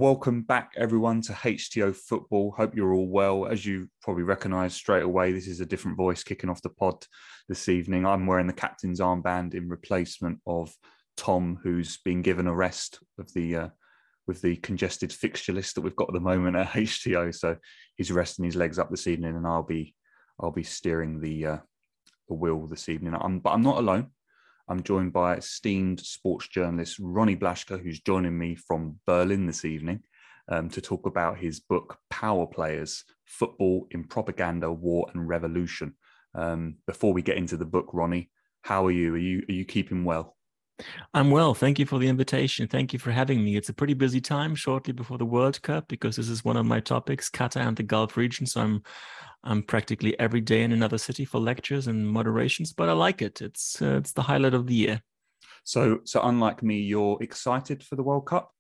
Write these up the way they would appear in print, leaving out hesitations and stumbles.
Welcome back, everyone, to HTO Football. Hope you're all well. As you probably recognise straight away, this is a different voice kicking off the pod this evening. I'm wearing the captain's armband in replacement of Tom, who's been given a rest of with the congested fixture list that we've got at the moment at HTO. So he's resting his legs up this evening, and I'll be steering the wheel this evening. But I'm not alone. I'm joined by esteemed sports journalist Ronnie Blaschke, who's joining me from Berlin this evening to talk about his book, Power Players, Football in Propaganda, War and Revolution. Before we get into the book, Ronnie, how are you? Are you keeping well? I'm well. Thank you for the invitation. Thank you for having me. It's a pretty busy time shortly before the World Cup because this is one of my topics, Qatar and the Gulf region. So I'm practically every day in another city for lectures and moderations, but I like it. It's the highlight of the year. So unlike me, you're excited for the World Cup?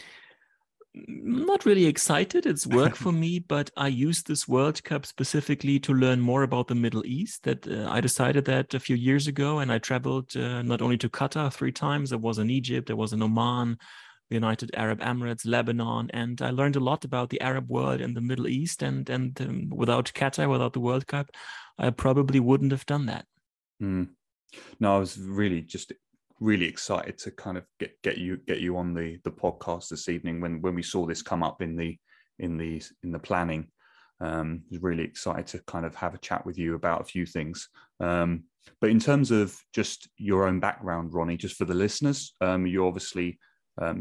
Not really excited. It's work for me, but I used this World Cup specifically to learn more about the Middle East. That I decided that a few years ago, and I traveled not only to Qatar 3 times. I was in Egypt, I was in Oman, the United Arab Emirates, Lebanon, and I learned a lot about the Arab world and the Middle East. And without Qatar, without the World Cup, I probably wouldn't have done that. No, I was really excited to kind of get you on the podcast this evening when we saw this come up in the planning. I was really excited to kind of have a chat with you about a few things. But in terms of just your own background, Ronnie, just for the listeners, you're obviously a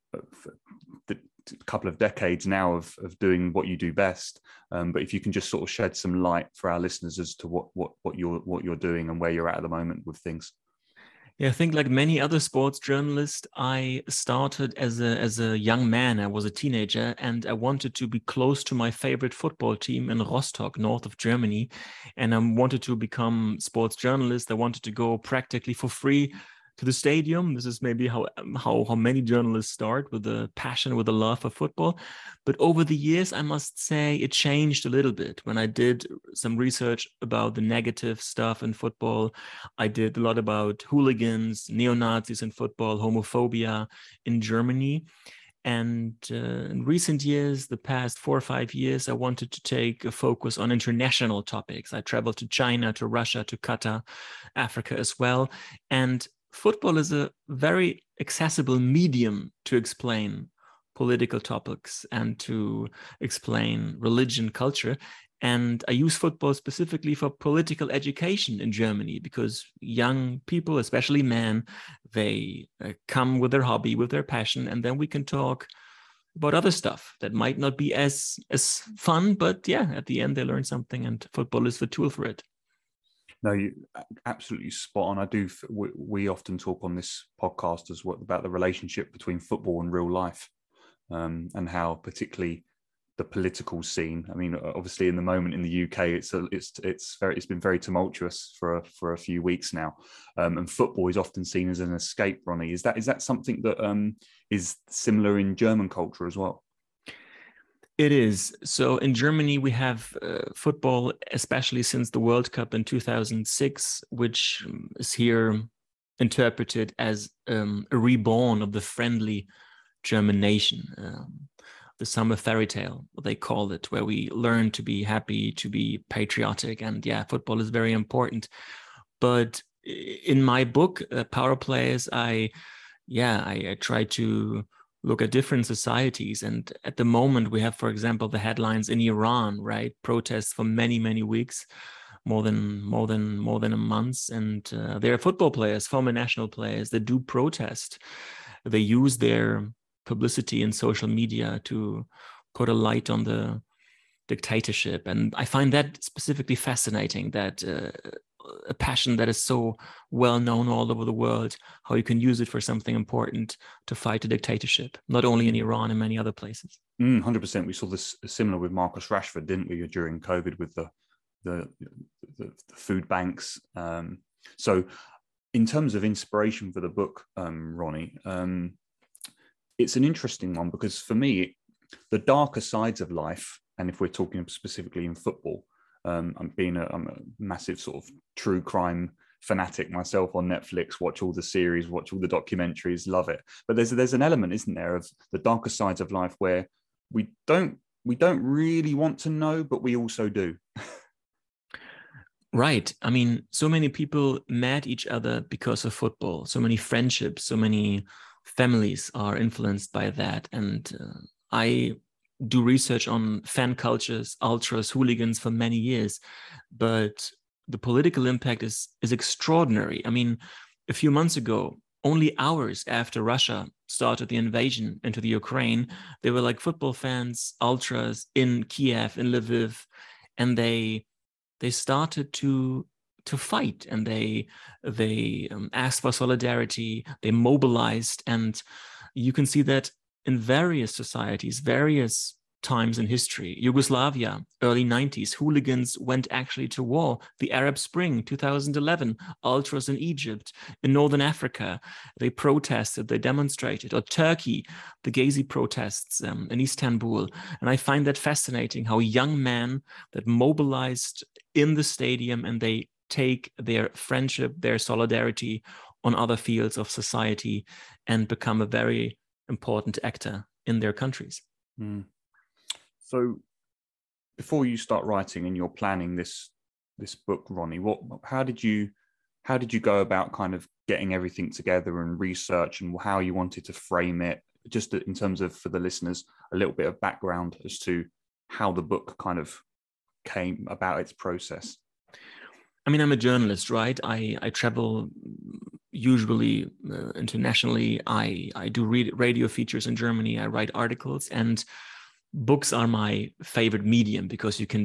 couple of decades now of doing what you do best. But if you can just sort of shed some light for our listeners as to what you're doing and where you're at the moment with things. Yeah, I think like many other sports journalists, I started as a young man. I was a teenager and I wanted to be close to my favorite football team in Rostock, north of Germany. And I wanted to become sports journalist. I wanted to go practically for free to the stadium. This is maybe how many journalists start, with a passion, with a love for football. But over the years, I must say it changed a little bit. When I did some research about the negative stuff in football, I did a lot about hooligans, neo-Nazis in football, homophobia in Germany. And in recent years, the past 4 or 5 years, I wanted to take a focus on international topics. I traveled to China, to Russia, to Qatar, Africa as well. And football is a very accessible medium to explain political topics and to explain religion, culture. And I use football specifically for political education in Germany because young people, especially men, they come with their hobby, with their passion, and then we can talk about other stuff that might not be as fun, but yeah, at the end they learn something, and football is the tool for it. No, you absolutely spot on. We often talk on this podcast as well about the relationship between football and real life, and how particularly the political scene. I mean, obviously, in the moment in the UK, it's been very tumultuous for a few weeks now, and football is often seen as an escape. Ronnie, is that something that is similar in German culture as well? It is. So in Germany, we have football, especially since the World Cup in 2006, which is here interpreted as a reborn of the friendly German nation. The summer fairy tale, they call it, where we learn to be happy, to be patriotic. And yeah, football is very important. But in my book, Power Players, I try to look at different societies. And at the moment, we have, for example, the headlines in Iran, right? Protests for many, many weeks, more than a month. And there are football players, former national players, that do protest. They use their publicity in social media to put a light on the dictatorship. And I find that specifically fascinating, that a passion that is so well known all over the world, how you can use it for something important to fight a dictatorship, not only in Iran and many other places. 100%. We saw this similar with Marcus Rashford, didn't we, during COVID with the food banks. So in terms of inspiration for the book, Ronnie, it's an interesting one because for me, the darker sides of life, and if we're talking specifically in football, I'm a massive sort of true crime fanatic myself on Netflix, watch all the series, watch all the documentaries, love it. But there's an element, isn't there, of the darker sides of life where we don't really want to know, but we also do. Right. I mean, so many people met each other because of football. So many friendships, so many families are influenced by that. And I do research on fan cultures, ultras, hooligans for many years, but the political impact is extraordinary. I mean, a few months ago, only hours after Russia started the invasion into the Ukraine, there were like football fans, ultras in Kiev, in Lviv, and they started to fight, and they asked for solidarity. They mobilized, and you can see that in various societies, various times in history. Yugoslavia, early 90s, hooligans went actually to war. The Arab Spring, 2011, ultras in Egypt, in Northern Africa, they protested, they demonstrated. Or Turkey, the Gezi protests in Istanbul. And I find that fascinating, how young men that mobilized in the stadium, and they take their friendship, their solidarity on other fields of society and become a very important actor in their countries. Mm. So before you start writing and you're planning this book, Ronnie, how did you go about kind of getting everything together and research, and how you wanted to frame it, just in terms of, for the listeners, a little bit of background as to how the book kind of came about, its process? I mean, I'm a journalist, right? I travel usually internationally. I do radio features in Germany. I write articles, and books are my favorite medium because you can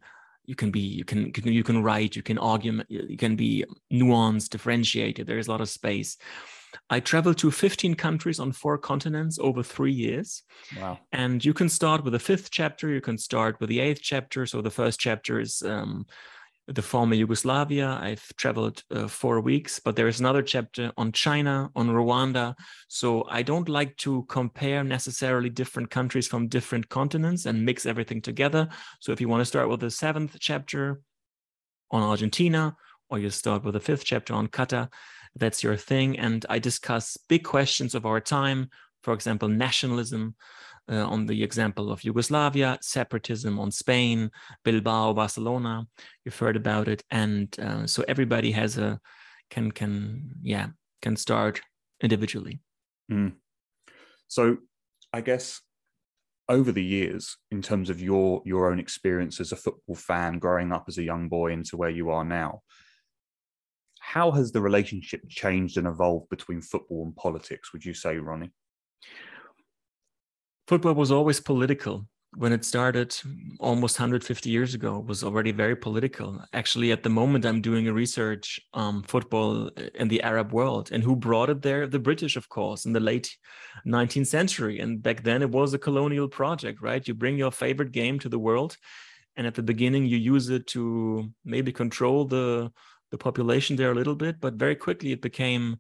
write, you can argue, you can be nuanced, differentiated. There is a lot of space. I traveled to 15 countries on 4 continents over 3 years. Wow. And you can start with the 5th chapter, you can start with the 8th chapter. So the first chapter is the former Yugoslavia. I've traveled 4 weeks, but there is another chapter on China, on Rwanda. So I don't like to compare necessarily different countries from different continents and mix everything together. So if you want to start with the 7th chapter on Argentina, or you start with the 5th chapter on Qatar, that's your thing. And I discuss big questions of our time, for example, nationalism, on the example of Yugoslavia, separatism on Spain, Bilbao, Barcelona. You've heard about it, and so everybody has can start individually. Mm. So, I guess over the years, in terms of your own experience as a football fan, growing up as a young boy into where you are now, how has the relationship changed and evolved between football and politics, would you say, Ronnie? Football was always political. When it started almost 150 years ago, it was already very political. Actually, at the moment, I'm doing a research on football in the Arab world. And who brought it there? The British, of course, in the late 19th century. And back then, it was a colonial project, right? You bring your favorite game to the world. And at the beginning, you use it to maybe control the population there a little bit. But very quickly, it became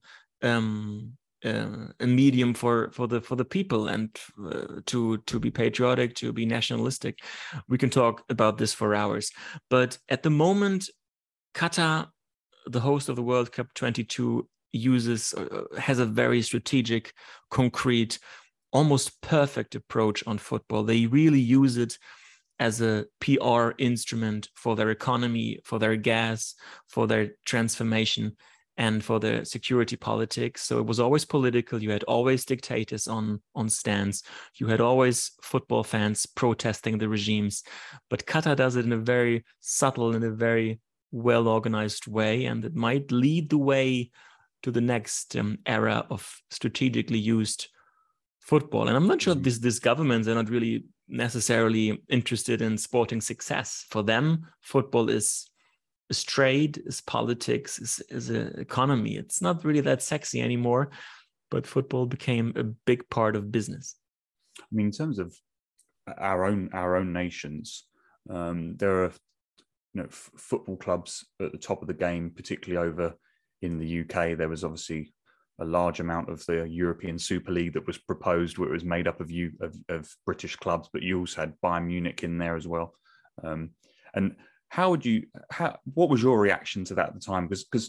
a medium for the people, and to be patriotic, to be nationalistic. We can talk about this for hours. But at the moment, Qatar, the host of the World Cup 22, has a very strategic, concrete, almost perfect approach on football. They really use it as a PR instrument for their economy, for their gas, for their transformation, and for the security politics. So it was always political. You had always dictators on stands. You had always football fans protesting the regimes. But Qatar does it in a very subtle, in a very well-organized way, and it might lead the way to the next era of strategically used football. And I'm not sure these governments are not really necessarily interested in sporting success. For them, football is trade, is politics, is an economy. It's not really that sexy anymore, but football became a big part of business. I mean, in terms of our own nations, there are football clubs at the top of the game, particularly over in the UK. There was obviously a large amount of the European Super League that was proposed, where it was made up of British clubs, but you also had Bayern Munich in there as well. And what was your reaction to that at the time? Because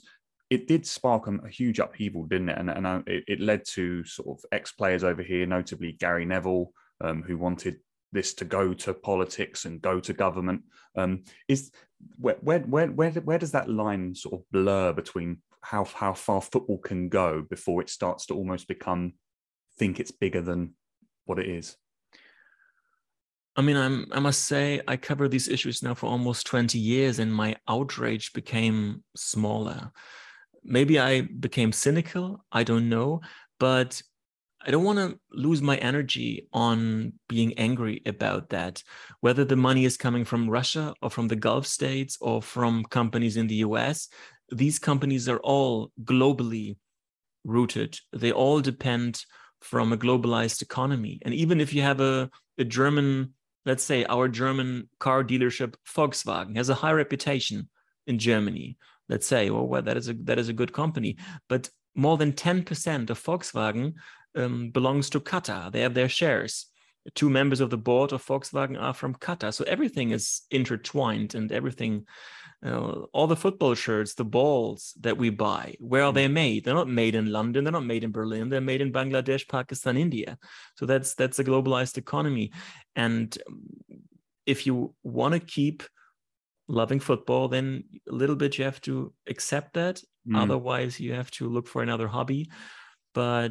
it did spark a huge upheaval, didn't it? And it led to sort of ex-players over here, notably Gary Neville, who wanted this to go to politics and go to government. Is where does that line sort of blur between how far football can go before it starts to almost think it's bigger than what it is? I mean, I must say, I cover these issues now for almost 20 years, and my outrage became smaller. Maybe I became cynical, I don't know, but I don't want to lose my energy on being angry about that. Whether the money is coming from Russia or from the Gulf states or from companies in the US, these companies are all globally rooted. They all depend from a globalized economy. And even if you have a German, let's say our German car dealership Volkswagen has a high reputation in Germany, let's say, well, that is a good company, but more than 10% of Volkswagen belongs to Qatar. They have their shares. 2 members of the board of Volkswagen are from Qatar. So everything is intertwined, and everything, all the football shirts, the balls that we buy, where are they made? They're not made in London. They're not made in Berlin. They're made in Bangladesh, Pakistan, India. So that's a globalized economy. And if you want to keep loving football, then a little bit you have to accept that. Otherwise, you have to look for another hobby. But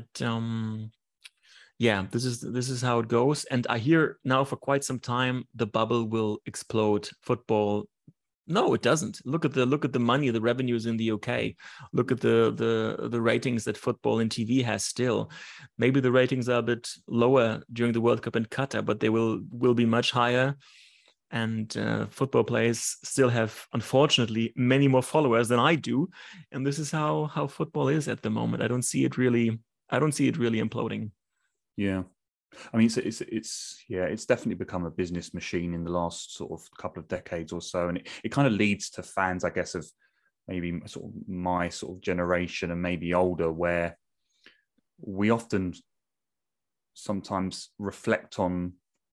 yeah, this is how it goes. And I hear now for quite some time the bubble will explode. Football, no, it doesn't. Look at the money, the revenues in the UK. Look at the ratings that football and TV has still. Maybe the ratings are a bit lower during the World Cup in Qatar, but they will be much higher. And football players still have, unfortunately, many more followers than I do. And this is how football is at the moment. I don't see it really imploding. Yeah. I mean, it's definitely become a business machine in the last sort of couple of decades or so. And it kind of leads to fans, I guess, of maybe sort of my sort of generation and maybe older, where we often sometimes reflect on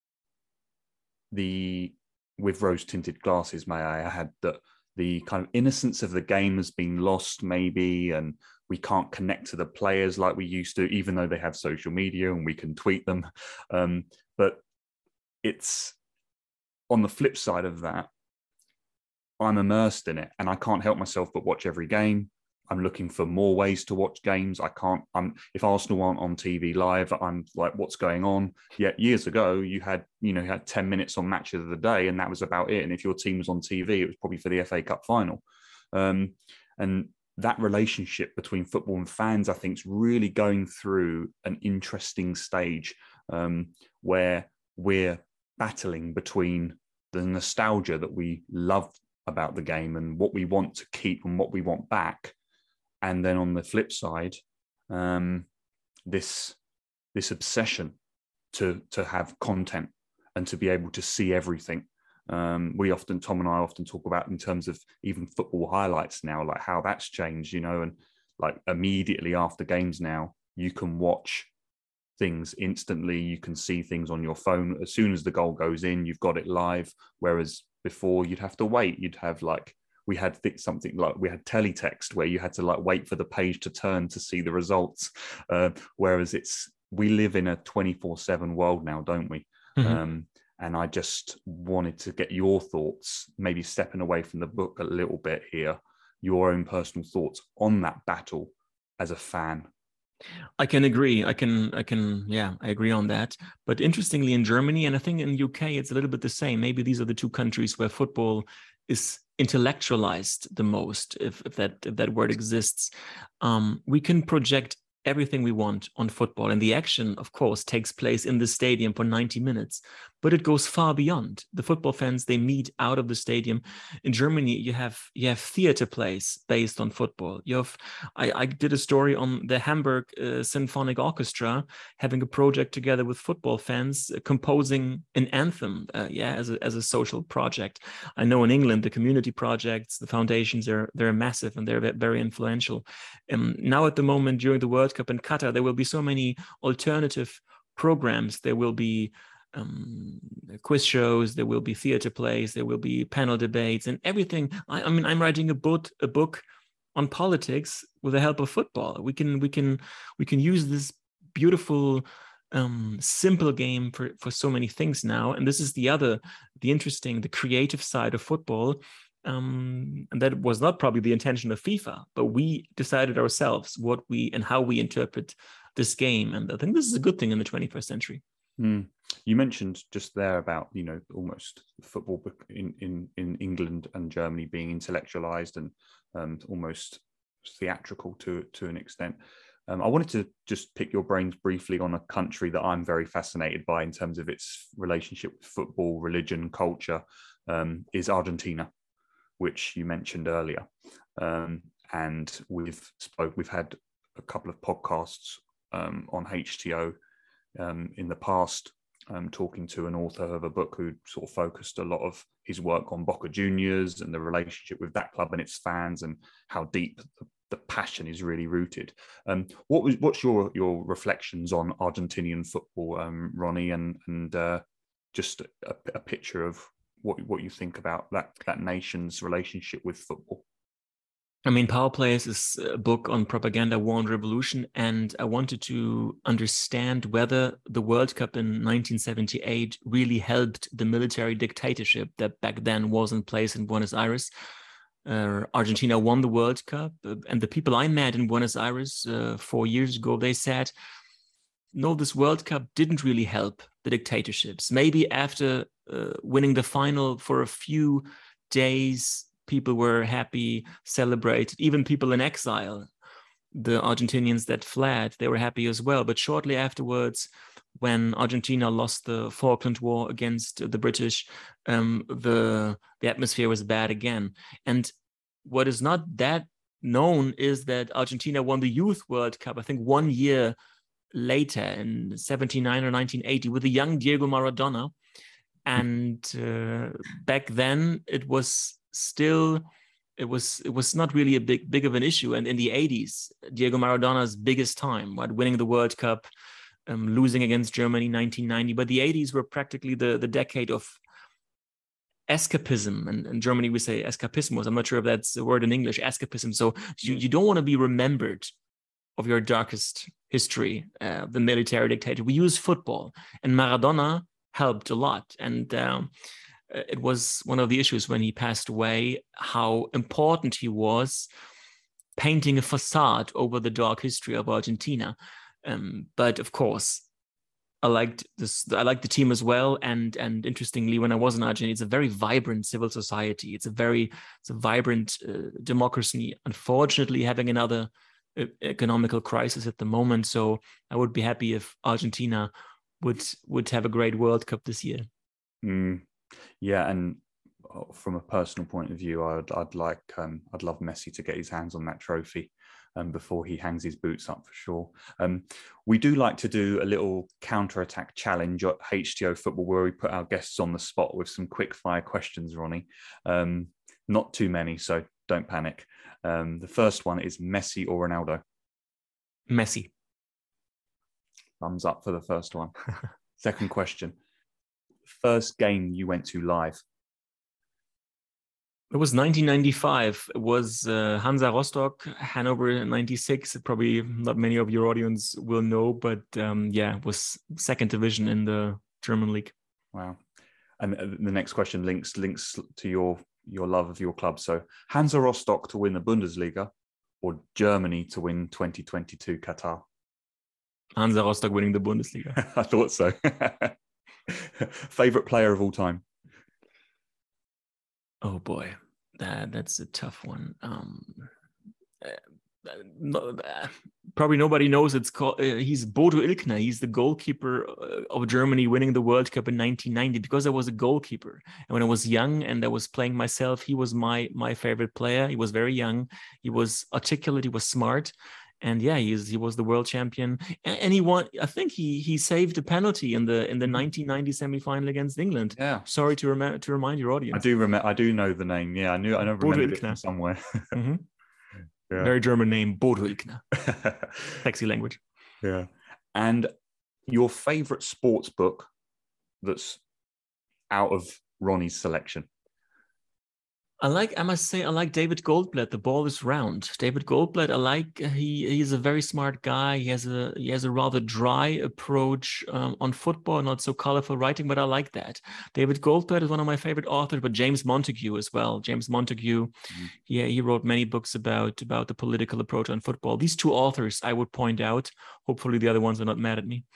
with rose-tinted glasses, may I add, that the kind of innocence of the game has been lost maybe, and we can't connect to the players like we used to, even though they have social media and we can tweet them. But it's on the flip side of that, I'm immersed in it and I can't help myself but watch every game. I'm looking for more ways to watch games. If Arsenal aren't on TV live, I'm like, what's going on? Yet years ago, you had 10 minutes on Match of the Day, and that was about it. And if your team was on TV, it was probably for the FA Cup final. And that relationship between football and fans, I think, is really going through an interesting stage where we're battling between the nostalgia that we love about the game and what we want to keep and what we want back. And then on the flip side, this obsession to have content and to be able to see everything. Tom and I often talk about in terms of even football highlights now, like how that's changed, and like immediately after games now, you can watch things instantly. You can see things on your phone. As soon as the goal goes in, you've got it live. Whereas before you'd have to wait. You'd have we had teletext where you had to wait for the page to turn to see the results. Whereas we live in a 24/7 world now, don't we? Mm-hmm. And I just wanted to get your thoughts, maybe stepping away from the book a little bit here, your own personal thoughts on that battle as a fan. I can agree. I agree on that. But interestingly, in Germany, and I think in UK, it's a little bit the same. Maybe these are the two countries where football is intellectualized the most, if that word exists. We can project everything we want on football, and the action, of course, takes place in the stadium for 90 minutes, but it goes far beyond. The football fans, they meet out of the stadium. In Germany, you have theater plays based on football. I did a story on the Hamburg Symphonic Orchestra having a project together with football fans, composing an anthem, as a social project. I know in England, the community projects, the foundations, they're massive and they're very influential. Now at the moment, during the World Cup in Qatar, there will be so many alternative programs. There will be quiz shows, there will be theater plays, there will be panel debates and everything. I'm writing a book on politics with the help of football. We can use this beautiful simple game for so many things now. And this is the creative side of football. And that was not probably the intention of FIFA, but we decided ourselves how we interpret this game. And I think this is a good thing in the 21st century. You mentioned just there about, almost football in England and Germany being intellectualized and almost theatrical to an extent. I wanted to just pick your brains briefly on a country that I'm very fascinated by in terms of its relationship with football, religion, culture, is Argentina, which you mentioned earlier. And we've had a couple of podcasts on HTO in the past, talking to an author of a book who sort of focused a lot of his work on Boca Juniors and the relationship with that club and its fans and how deep the passion is really rooted. What's your reflections on Argentinian football, Ronnie, and just a picture of what you think about that nation's relationship with football? I mean, Power Players is a book on propaganda, war, and revolution, and I wanted to understand whether the World Cup in 1978 really helped the military dictatorship that back then was in place in Buenos Aires. Argentina won the World Cup, and the people I met in Buenos Aires 4 years ago, they said, no, this World Cup didn't really help the dictatorships. Maybe after winning the final for a few days, people were happy, celebrated, even people in exile, the Argentinians that fled, they were happy as well. But shortly afterwards, when Argentina lost the Falkland War against the British, the atmosphere was bad again. And what is not that known is that Argentina won the Youth World Cup, I think 1 year later in 79 or 1980 with the young Diego Maradona. And back then it was not really a big of an issue. And in the 80s, Diego Maradona's biggest time, right, winning the World Cup, losing against Germany 1990. But the 80s were practically the decade of escapism. And in Germany, we say escapismos. I'm not sure if that's a word in English, escapism. So you don't want to be remembered of your darkest history, the military dictator. We use football. And Maradona helped a lot. And it was one of the issues when he passed away, how important he was painting a facade over the dark history of Argentina. But of course, I liked the team as well. And interestingly, when I was in Argentina, it's a very vibrant civil society. It's a vibrant democracy. Unfortunately, having another economical crisis at the moment. So I would be happy if Argentina would have a great World Cup this year. Yeah, and from a personal point of view, I'd love Messi to get his hands on that trophy before he hangs his boots up for sure. We do like to do a little counter-attack challenge at HTO Football where we put our guests on the spot with some quick-fire questions, Ronnie. Not too many, so don't panic. The first one is Messi or Ronaldo? Messi. Thumbs up for the first one. Second question. First game you went to live? It was 1995. It was Hansa Rostock, Hanover 96. Probably not many of your audience will know, but it was second division in the German league. Wow. And the next question links to your love of your club. So Hansa Rostock to win the Bundesliga or Germany to win 2022 Qatar? Hansa Rostock winning the Bundesliga. I thought so. Favorite player of all time? Oh boy, that's a tough one. Probably nobody knows. It's called. He's Bodo Illgner. He's the goalkeeper of Germany, winning the World Cup in 1990. Because I was a goalkeeper, and when I was young and I was playing myself, he was my favorite player. He was very young. He was articulate. He was smart. And yeah, he was the world champion, and he won. I think he saved a penalty in the 1990 semifinal against England. Yeah. Sorry to remind your audience. I do know the name. Yeah, I remembered it from somewhere. Mm-hmm. Yeah. Very German name, Bodo Illgner. Sexy language. Yeah. And your favorite sports book that's out of Ronnie's selection? I must say, I like David Goldblatt. The Ball is Round. David Goldblatt, I like. He's a very smart guy. He has a rather dry approach on football, not so colorful writing, but I like that. David Goldblatt is one of my favorite authors, but James Montague as well. James Montague, he wrote many books about the political approach on football. These two authors I would point out. Hopefully, the other ones are not mad at me.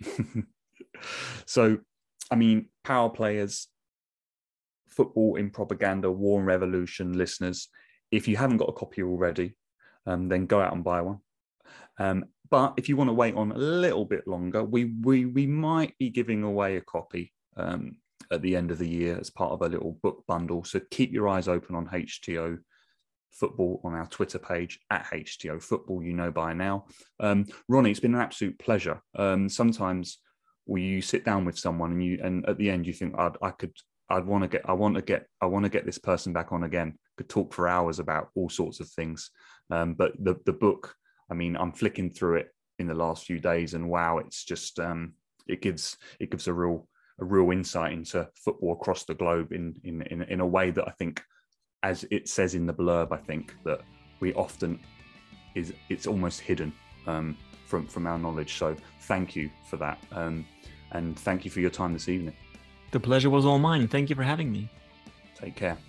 So, I mean, Power Players, Football in Propaganda, War and Revolution listeners, if you haven't got a copy already, then go out and buy one. But if you want to wait on a little bit longer, we might be giving away a copy at the end of the year as part of a little book bundle. So keep your eyes open on HTO Football on our Twitter page at HTO Football, you know by now. Ronnie, it's been an absolute pleasure. Sometimes you sit down with someone and at the end you think I want to get this person back on again. Could talk for hours about all sorts of things. But the book, I mean, I'm flicking through it in the last few days, and wow, it's just it gives a real insight into football across the globe in a way that I think, as it says in the blurb, I think that we often it's almost hidden from our knowledge. So thank you for that, and thank you for your time this evening. The pleasure was all mine. Thank you for having me. Take care.